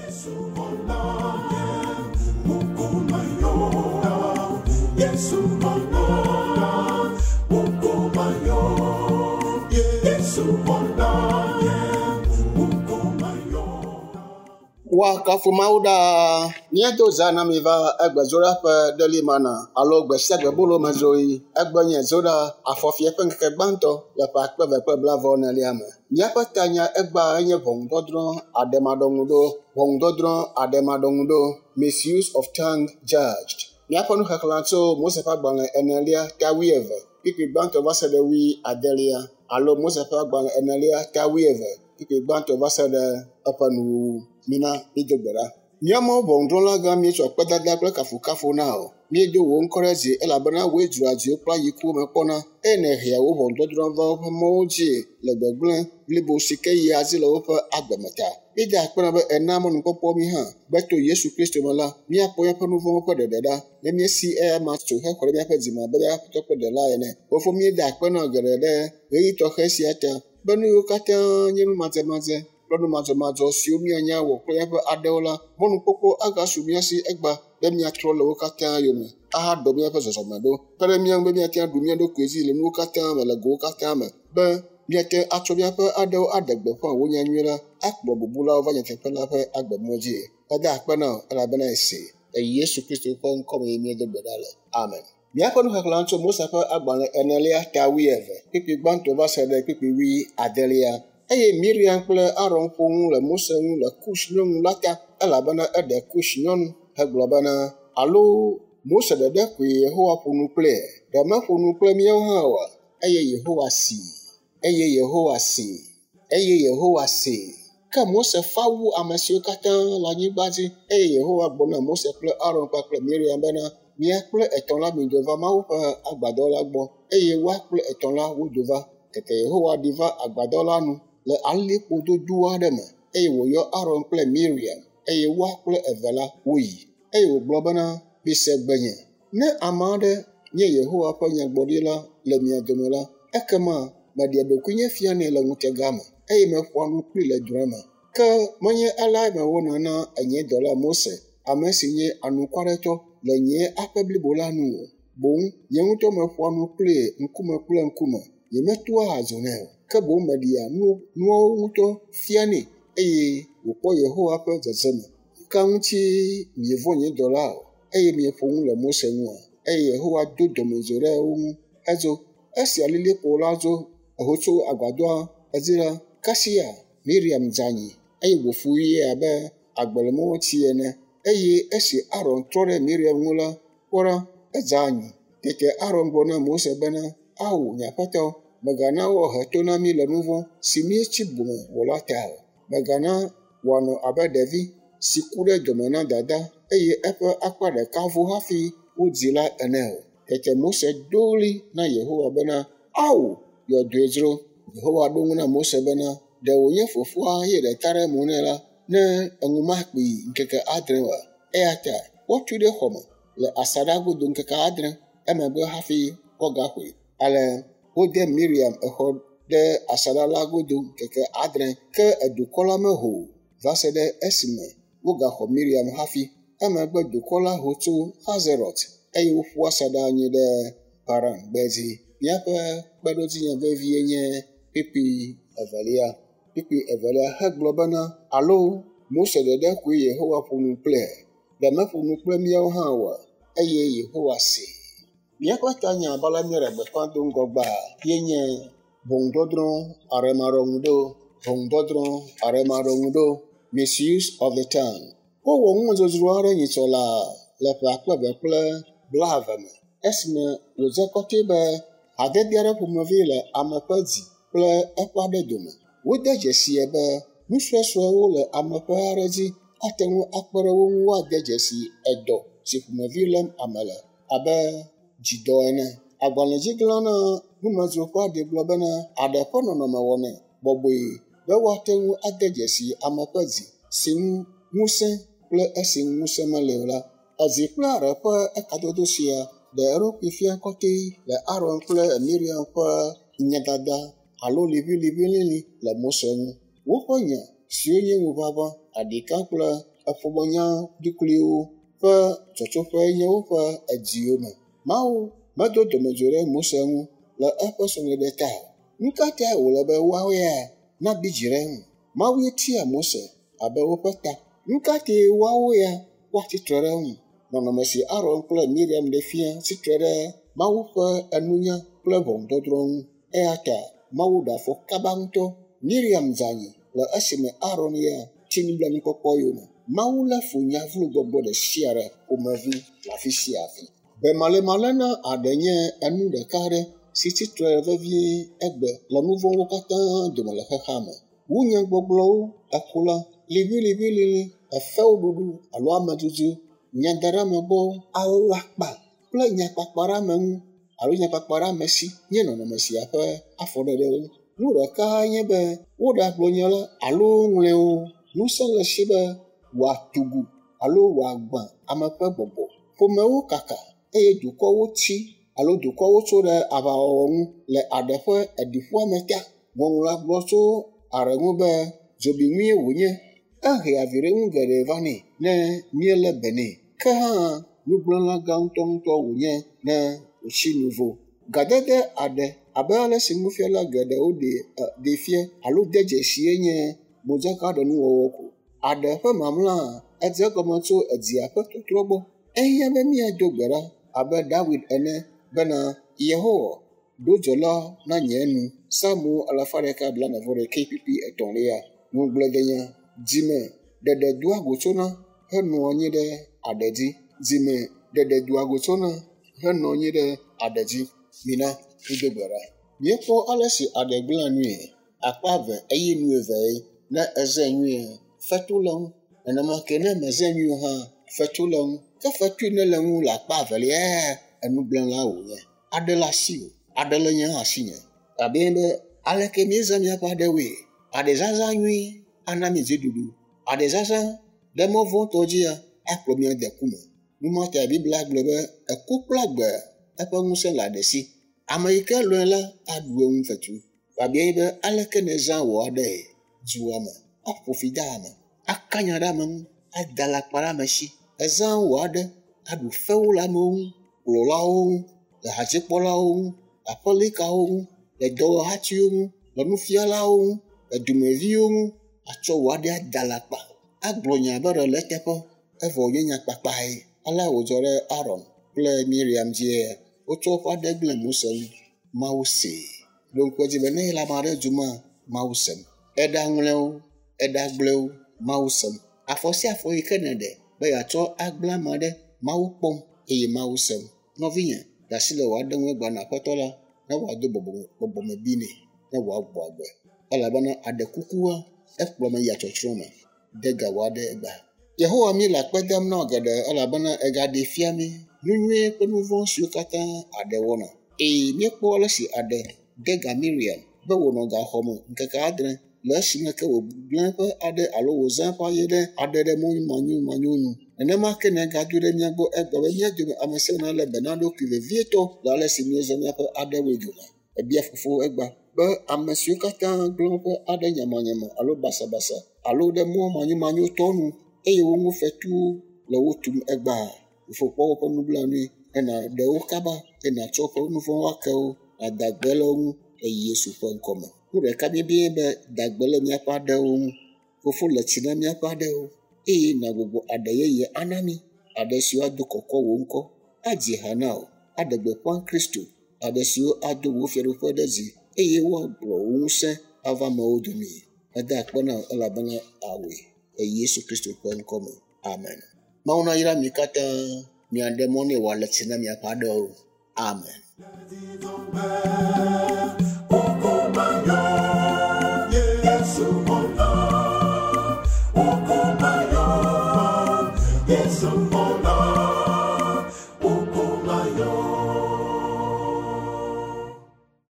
Wa kafumauda niedo zana miva egbe zora pe delimana alo gbe segbe bolo mazoi egbe nye zora afofie pe nkeke gbanto le pa kpe ve kpe blavo ne liame miaƒe tanya egba enye voluŋdɔdrɔ̃ aɖemaɖɔŋuɖo misuse of tongue judged miaƒe nuxexlẽ tso Mose ƒe agbalẽ enelia ta 12 kpikpi gbãtɔ va se ɖe 18 alo Mose ƒe agbalẽ enelia ta 12 kpikpi gbãtɔ va se ɖe eƒe nuwuwu. Mina mídogbe ɖa. Míamewo ʋɔnudrɔ̃la gã míetsɔ akpedada kple kafukafu na o. Míedo wò ŋkɔ ɖe dzi elabena woe dzroa dziwo kple ayikuwo me kpɔna eye ne hea wo ʋɔnudɔdrɔ̃ va woƒe mɔwo dzi le gbegblẽ blibo si ke yia dzi le woƒe agbeme ta. Míeda akpe na be ena mɔnukpɔkpɔ mi hã be to Yesu Kristo me la míakpɔ míaƒe nu vɔ̃wo ƒe ɖeɖe ɖa ne míesi eya ma tso hexɔ ɖe míaƒe dzime abe míaƒe kple ɖela ene. Fofo míeda akpe na geɖe ɖe ɣeyiɣi tɔxɛ sia ta be nu yiwo katã nye nu madzemadze kple numadzɔmadzɔ siwo míanya wɔ kple míaƒe aɖewo la, mɔnukpɔkpɔ agasu mía si egba be míatrɔ le wo katã yome ahaɖɔ míaƒe zɔzɔme ɖo kpe ɖe mía ŋu be míate aɖu mía ɖokui dzi le nuwo katã me le gowo katã me be míate atsɔ míaƒe aɖewo aɖe gbeƒã wonya nyuie la akplɔ bubulawo va nyateƒe la ƒe agbemɔ dzi. Eda akpe na elabena ese eyi Yesu Kristo ƒe ŋkɔme ye míedo gbe ɖa le. Amen. Míaƒe nuxexlẽ tso Mose ƒe agbalẽ enelia ta 12 kpikpi gbãtɔ va se ɖe kpikpi 18 eye Miriam kple Aron ƒo ŋu le Mose ŋu le Kush nyɔnu la ta elabena eɖe Kush nyɔnu hegblɔ bena alo Mose ɖeɖe koe Yehowa ƒo nu kple ɖe meƒo nu kple míawo hã oa eye Yehowa see. Ke Mose fa wu ame siwo katã le anyigba dzi eye Yehowa gblɔ na Mose kple Aron kpakple Miriam bena mia kple etɔ̃ la mido va Mawu ƒe agbadɔ la gbɔ eye wa kple etɔ̃ la wodo va. Tete Yehowa ɖi va agbadɔ la nu le alikpo dodo aɖe me eye wòyɔ Aron kple Miriam eye wa kple eve la woyi eye wògblɔ bena mise gbenye ne ame aɖe nye Yehowa ƒe nyagblɔɖila le mia dome la ekema meɖia ɖokuinye fia nɛ le ŋutega me eye meƒoa nu kplii le drɔ̃e me ke menye elae mewɔna na enye dɔla Mose ame si nye anukwaretɔ le nye aƒe blibo la nu o boŋ nye ŋutɔ meƒoa nu kplii ŋkume kple ŋkume nyemetoa adzo nɛ o ke boŋ meɖia nuawo ŋutɔ fia nɛ eye wòkpɔ Yehowa ƒe dzedzeme. Ka ŋuti mievɔ̃ nye dɔla o eye mieƒo ŋu le Mose ŋua eye Yehowa do dɔmedzoe ɖe wo ŋu edzo esi alilikpo la dzo eho tso agbadɔa edzi la kasia Miriam dze anyi eye wòfu ɣie abe agblemɔti ene eye esi Aron trɔ ɖe Miriam ŋu la kpɔɖa edze anyi. Tete Aron gblɔ na Mose bena awo nye aƒetɔ megana woahe to na mí le nu vɔ̃ si míetsi bume wɔ la ta o. Megana wòanɔ abe ɖevi si ku ɖe dɔme na dada eye eƒe akpa ɖeka vo hafi wodzi la ene o. Tete Mose do ɣli na Yehowa bena awo yɔdoe dzro. Yehowa ɖo ŋu na Mose bena ɖe wònye fofoa ye ɖeta ɖe mo nɛ la ne eŋu makpee ŋkeke 7 oa eya ta woatui ɖe xɔ me le asaɖa godo ŋkeke 7 emegbe hafi woagaxɔe. Ale wode Miriam exɔ ɖe asaɖa la godo ŋkeke 7 ke edukɔ la meho va se ɖe esime wogaxɔ Miriam hafi. Emegbe dukɔ la ho tso Hazeroth eye woƒu asaɖa anyi ɖe Paran gbedzi. Míaƒe kpeɖodzinye vevie nye kpikpi evelia hegblɔ bena alo Mose ɖeɖe koe Yehowa ƒo nu kple ɖe meƒo nu kple míawo hã oa eye Yehowa see. Míaƒe tanya bala mía ɖe gbeƒã do ŋgɔgba yenye ʋɔnudɔdrɔ̃ aɖemaɖɔŋuɖo misuse of the tongue. Wowɔ ŋudzɔdzro aɖe nyitsɔ le ƒe 2020 me esime wòdze kɔtɔe be hadede aɖe ƒomevi le ame ƒe dzi kple eƒe aɖe dome. Wode dzesie be nusɔsrɔ̃wo le ame ƒe aɖe dzi ate ŋu akpe ɖe wo ŋu woade dzesi edɔ si ƒomevi lém ame le abe dzidɔ ene. Agbalẽdzigla na numedzro ƒe aɖe gblɔ bena aɖe ƒe nɔnɔme wɔnɛ bɔbɔe be woate ŋu ade dzesi ame ƒe dzi si ŋu ŋusẽ kple esi ŋu ŋusẽ mele o la. Ezi kple aɖe ƒe ekadodo sia ɖe eɖokui fia kɔtɔe le Aron kple Miriam ƒe nyadada alo liʋĩliʋĩlilĩ le Mose ŋu. Woƒe nya siwo nye ŋuʋaʋã, aɖika kple efɔbɔnya ɖikuliwo ƒe tsɔtsɔƒe nye woƒe ediwo me. Mawu medo dɔmedzoe ɖe Mose ŋu le eƒe sɔŋeɖe ta. Nu ka ta wòle be woawo ya nabi dzi ɖe eŋu? Mawu tia Mose abe woƒe ta. Nu ka ta woawo ya woatsitre ɖe eŋu? Nɔnɔme si Aron kple Miriam ɖe fia tsitre ɖe Mawu ƒe enunya kple ʋɔnudɔdrɔ̃ ŋu. Eya ta Mawu ɖe afɔ kaba ŋutɔ. Miriam dze anyi le esime Aron ya tsi nublanuikpɔkpɔ yome. Mawu lé fu nyavlugbɔgbɔ ɖe sia ɖe ƒomevi le afi sia afi. Bemalẽmalẽ na aɖe nye enu ɖeka aɖe si tsitre vevie egbe le nu vɔ̃wo katã dome le xexea me. Wunye gbɔgblɔwo, ekula, liʋĩliʋĩlilĩ, efewo ɖuɖu alo amedudzu, nyadaɖeamebɔ, alakpa kple nyakpakpa ɖe ame ŋu alo nyakpakpa ɖe ame si nye nɔnɔme sia ƒe afɔɖeɖewo. Nu ɖeka nye be woɖe agblɔnye la alo ŋlɛwo. Ŋusẽ le esi be wòatugu alo wòagbã ame ƒe gbɔgbɔ. Ƒomewo kaka eye dukɔwo tsi alo dukɔwo tso ɖe aʋawɔwɔ ŋu le aɖe ƒe ediƒoame ta. Ŋɔŋlɔa gblɔ tso aɖe ŋu be dzobiŋue wònye. Ehe avi ɖe ŋu geɖe va nɛ ne míelé be nɛ. Ke hã nugblẽla gã ŋutɔ wònye ne wòtsi nu vo. Gadede aɖe abe ale si nufiala geɖewo ɖe fia alo de dzesie nye modzakaɖenuwɔwɔ ko. Aɖe ƒe mamlã edze egɔme tso edzia ƒe totrɔ gbɔ. Ehiã be míado gbe ɖa abe David ene bena Yehowa ɖo dzɔla na nye nu. Samu 141 ŋugblẽdenya. Dzime ɖeɖe doa go tsona henɔ anyi ɖe aɖe dzi. Dzime ɖeɖe doa go tsona henɔ anyi ɖe aɖe dzi. Mina mído gbe ɖa. Míekpɔ ale si aɖe gblẽa nue akpa eve eye nu eve ne eze nyuie fetu le ŋu. Nenema ke ne meze nyuie hã fetu le ŋu. Ke fetu ne le ŋu le akpa evelia enugblẽla wònye. Aɖe le asi o, aɖe le nye hã asinye. Abe be aleke míeze míaƒe aɖewoe. Aɖezazã nyui ana mi dziɖuɖu. Aɖezazã ɖe mɔ vɔ̃tɔ dzia akplɔ mia de ku me. Numata Biblia gblɔ be eku kple agbe eƒe ŋusẽ le aɖe si. Ame yi ke lɔ̃e la aɖu eŋu fetu. Babia be aleke ne zã wɔ aɖe dzua me, aƒo fi de ame, akanya ɖe ame ŋu, ada lakpa ɖe ame si. Ezã wɔ aɖe aɖu fewo le amewo ŋu, kplɔlawo ŋu, le hadzikpɔlawo ŋu, aƒelikawo ŋu, le dɔwɔhatiwo ŋu, le nufialawo ŋu, le dumeviwo ŋu, atsɔ wɔ aɖe ada lakpa. Agblɔ nya abe ɖe le teƒe evɔ nye nyakpakpae. Ale wòdzɔ ɖe Aron kple Miriam dzi. Wotsɔ woƒe aɖe gblẽ Mose ŋu. Mawu see. Ɖo ŋkue dzi be ne le ame aɖe dzuma Mawu sem. Eɖa ŋlẽwo, eɖa gblẽwo, Mawu sem. Afɔ sia afɔ yi ke neɖe be yeatsɔ agblẽ ame aɖe, Mawu kpɔm eye Mawu sem. Nɔvinye, ɖe asi le wò aɖe ŋu egba na Aƒetɔ la ne wòado bɔbɔme bi nɛ ne wòagbɔ agbe. Elabena aɖe kukua ekplɔ me yi atsɔtsrɔ̃ me. De ga wò aɖe egba. Yehowa mi le akpe dem na geɖe elabena egaɖe fia mi nu nyuie kple nu vɔ̃ siwo katã aɖe wɔna. Míekpɔ ale si aɖe de ga Miriam be wònɔ gaxɔ me ŋkeke 7 le esime ke wògblẽ ƒe aɖe alo wòzã ƒe aye ɖe aɖe ɖe mɔ manyo nu. Nenema ke ne gado ɖe mía gbɔ egbe be mía dome ame sia ame le be na ɖokui vevietɔ le ale si míezɔ míaƒe aɖewo dome. Ebia fofo egba be ame siwo katã gblẽ woƒe aɖe nyamanyama alo basabasa alo ɖe mɔ manyotɔ nu eye wo ŋu fetu le wo tum egba. Fofo kpɔ woƒe nublanui ena ɖewo kaba ena tsɔ woƒe nu vɔ̃wo ake wo ada gbe le wo ŋu eyi Yesu ƒe ŋkɔ me. Nu ɖeka bibie be dagbe le míaƒe aɖewo ŋu. Fofo le tsi na míaƒe aɖewo eye na gbogbo aɖe yeye ana mi. Aɖe siwo ado kɔkɔ wò ŋkɔ, adzi ha na wo, aɖe gbeƒã Kristo, aɖe siwo ado wò fiaɖuƒe ɖe dzi eye woagblɔ wò ŋusẽ ava amewo dome. Ede akpe na wo elabena awoe eyi Yesu Kristo ƒe ŋkɔ me. Amen. Mawu nayra mi katã miaɖe mɔ ne wòale tsi na miaƒe aɖewo. Amen.